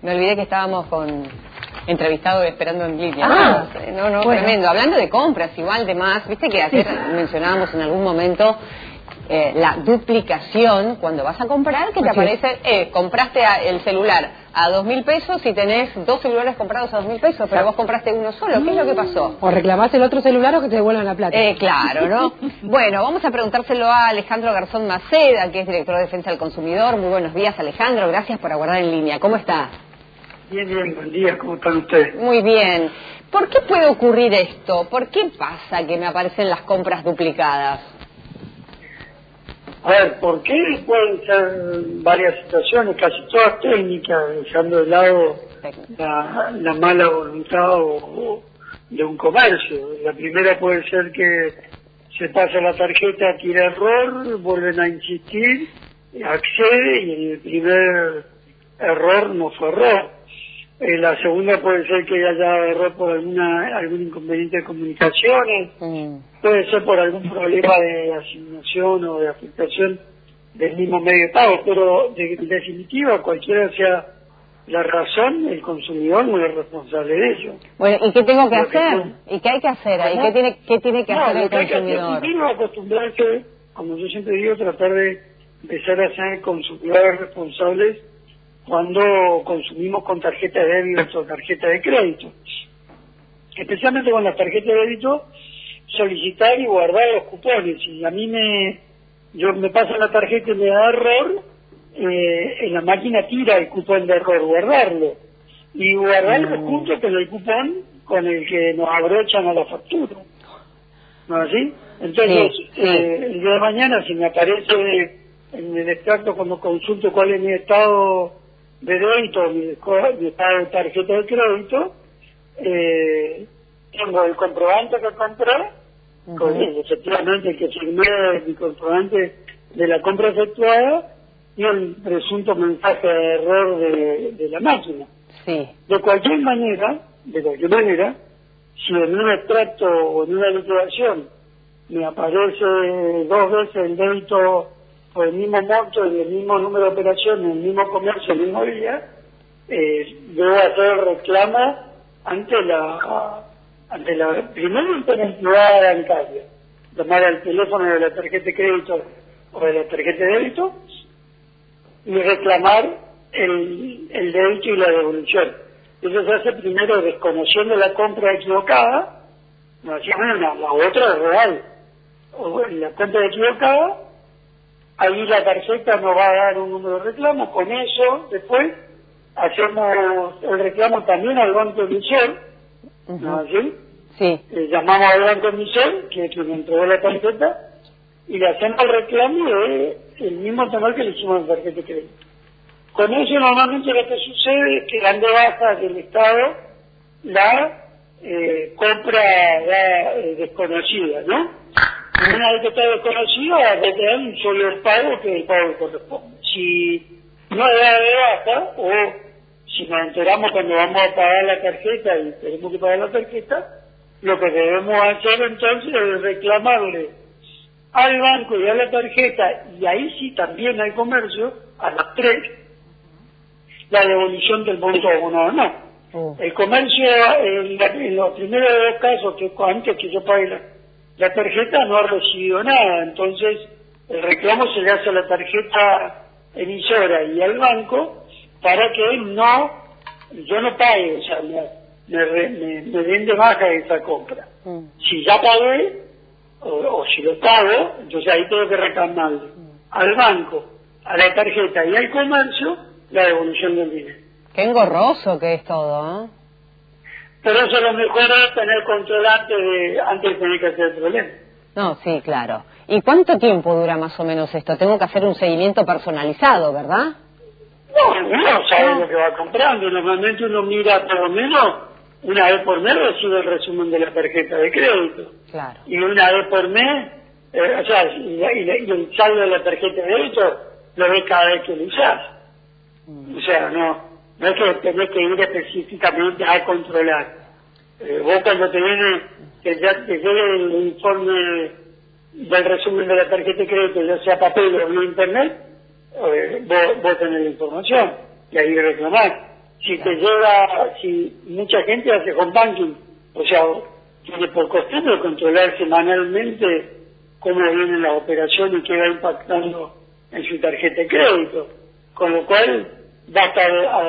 Me olvidé que estábamos con entrevistado esperando en línea. No, bueno. Tremendo. Hablando de compras, igual, de más, viste que ayer mencionábamos en algún momento la duplicación cuando vas a comprar, que te aparece, compraste el celular a 2.000 pesos y tenés 2 celulares comprados a 2.000 pesos, pero vos compraste uno solo. ¿Qué es lo que pasó? O reclamaste el otro celular o que te devuelvan la plata. Claro, ¿no? Bueno, vamos a preguntárselo a Alejandro Garzón Maceda, que es director de Defensa del Consumidor. Muy buenos días, Alejandro. Gracias por aguardar en línea. ¿Cómo está? Bien, buen día. ¿Cómo están ustedes? Muy bien. ¿Por qué puede ocurrir esto? ¿Por qué pasa que me aparecen las compras duplicadas? A ver, ¿por qué? Pueden ser varias situaciones, casi todas técnicas, dejando de lado la mala voluntad de un comercio. La primera puede ser que se pasa la tarjeta, tira error, vuelven a insistir, accede y el primer error no fue error. La segunda puede ser que haya error por algún inconveniente de comunicaciones, puede ser por algún problema de asignación o de afectación del mismo medio de pago, pero en definitiva, cualquiera sea la razón, el consumidor no es responsable de ello. Bueno, ¿y qué tengo que hacer? ¿Y qué hay que hacer ahí? ¿Qué tiene que hacer el consumidor? Primero acostumbrarse, como yo siempre digo, tratar de empezar a ser consumidores responsables cuando consumimos con tarjeta de débito o tarjeta de crédito. Especialmente con las tarjetas de débito, solicitar y guardar los cupones. Si a mí me pasa la tarjeta y me da error, en la máquina tira el cupón de error, guardarlo. Y guardarlo junto con el cupón con el que nos abrochan a la factura. ¿No es así? Entonces, el día de mañana, si me aparece en el extracto cuando consulto cuál es mi estado de débito, mi estado de tarjeta de crédito, tengo el comprobante que compré, efectivamente que firmé mi comprobante de la compra efectuada y el presunto mensaje de error de la máquina. Sí. De cualquier manera, si en un extracto o en una liquidación me aparece 2 veces el débito por el mismo monto y el mismo número de operaciones, el mismo comercio, el mismo día, debo hacer reclamo ante la primero ante la entidad bancaria, llamar al teléfono de la tarjeta de crédito o de la tarjeta de débito y reclamar el débito y la devolución. Eso se hace primero desconociendo la compra equivocada, la otra es real, o la compra equivocada. Ahí la tarjeta nos va a dar un número de reclamo, con eso después hacemos el reclamo también al banco emisor, ¿no es así? Sí. Llamamos al banco emisor, que es quien entregó la tarjeta, y le hacemos el reclamo del mismo tenor que le hicimos en tarjeta de crédito. Con eso normalmente lo que sucede es que dan de baja del Estado la compra desconocida, ¿no? Una vez que está desconocida, va a tener un solo pago que el pago que corresponde. Si no da de baja, o si nos enteramos cuando vamos a pagar la tarjeta y tenemos que pagar la tarjeta, lo que debemos hacer entonces es reclamarle al banco y a la tarjeta, y ahí sí también al comercio, a las 3, la devolución del monto abonado. No. El comercio, en los primeros 2 casos, que antes que yo pague la tarjeta, no ha recibido nada, entonces el reclamo se le hace a la tarjeta emisora y al banco para que yo no pague, o sea, me den de baja esa compra. Si ya pagué, o si lo pago, entonces ahí tengo que reclamarle al banco, a la tarjeta y al comercio la devolución del dinero. Qué engorroso que es todo, ¿eh? Pero eso lo mejor es tener control antes de tener que hacer el problema. No, sí, claro. ¿Y cuánto tiempo dura más o menos esto? Tengo que hacer un seguimiento personalizado, ¿verdad? No, uno sabe lo que va comprando. Normalmente uno mira por lo menos una vez por mes recibe el resumen de la tarjeta de crédito. Claro. Y una vez por mes, y el saldo de la tarjeta de débito lo ves cada vez que lo usás. O sea, no es que tenés que ir específicamente a controlar. Vos cuando te viene, que ya te llegue el informe del resumen de la tarjeta de crédito, ya sea papel o en internet, vos tenés la información y ahí reclamar. si mucha gente hace home banking, o sea, tiene por costumbre controlar semanalmente cómo vienen las operaciones y qué va impactando en su tarjeta de crédito, con lo cual basta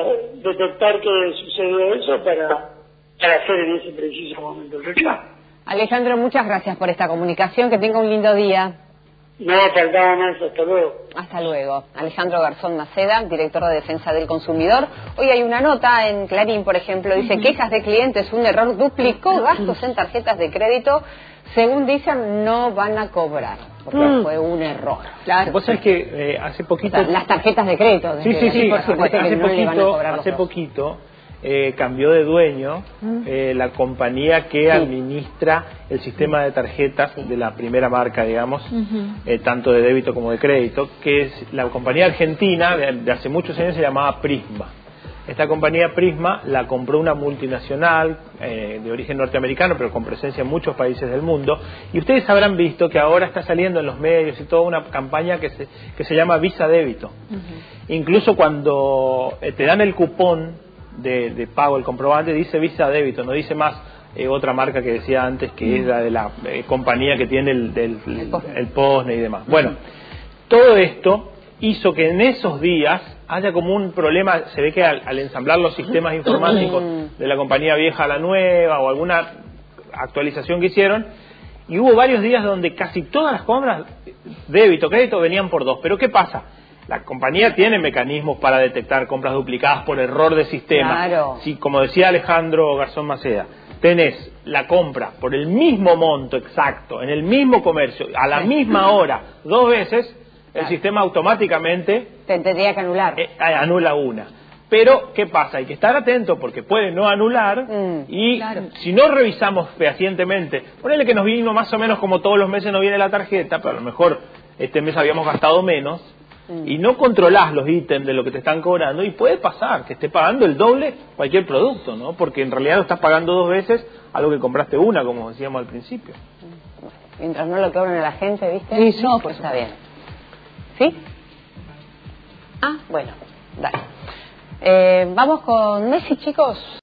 detectar que sucedió eso para hacer en ese preciso momento el reclamo. Alejandro, muchas gracias por esta comunicación, que tenga un lindo día. No faltaba más, hasta luego. Hasta luego. Alejandro Garzón Maceda, director de Defensa del Consumidor. Hoy hay una nota en Clarín, por ejemplo, dice: quejas de clientes, un error duplicó gastos en tarjetas de crédito. Según dicen, no van a cobrar, porque fue un error. Claro. Vos sabés que hace poquito... O sea, las tarjetas de crédito. Sí, por supuesto que no le van a cobrar los hace dos. poquito cambió de dueño la compañía que administra el sistema de tarjetas de la primera marca, digamos, tanto de débito como de crédito, que es la compañía argentina de hace muchos años, se llamaba Prisma. Esta compañía Prisma la compró una multinacional de origen norteamericano, pero con presencia en muchos países del mundo. Y ustedes habrán visto que ahora está saliendo en los medios y toda una campaña que se llama Visa Débito. Incluso cuando te dan el cupón de pago, el comprobante, dice Visa Débito, no dice más otra marca que decía antes, que es la de la compañía que tiene el POSNE y demás. Bueno, todo esto hizo que en esos días haya como un problema. Se ve que al ensamblar los sistemas informáticos de la compañía vieja a la nueva, o alguna actualización que hicieron, y hubo varios días donde casi todas las compras, débito, crédito, venían por dos. Pero ¿qué pasa? La compañía tiene mecanismos para detectar compras duplicadas por error de sistema. Claro. Si, como decía Alejandro Garzón Maceda, tenés la compra por el mismo monto exacto, en el mismo comercio, a la misma hora, dos veces, el sistema automáticamente te tendría que anular. Anula una. Pero, ¿qué pasa? Hay que estar atento, porque puede no anular, y si no revisamos fehacientemente, ponele que nos vino más o menos como todos los meses nos viene la tarjeta, pero a lo mejor este mes habíamos gastado menos, y no controlás los ítems de lo que te están cobrando, y puede pasar que esté pagando el doble cualquier producto, ¿no? Porque en realidad lo estás pagando dos veces algo que compraste una, como decíamos al principio. Mientras no lo cobren a la gente, ¿viste? Sí, no, pues está bien. ¿Sí? Ah, bueno, dale. Vamos con Messi, chicos.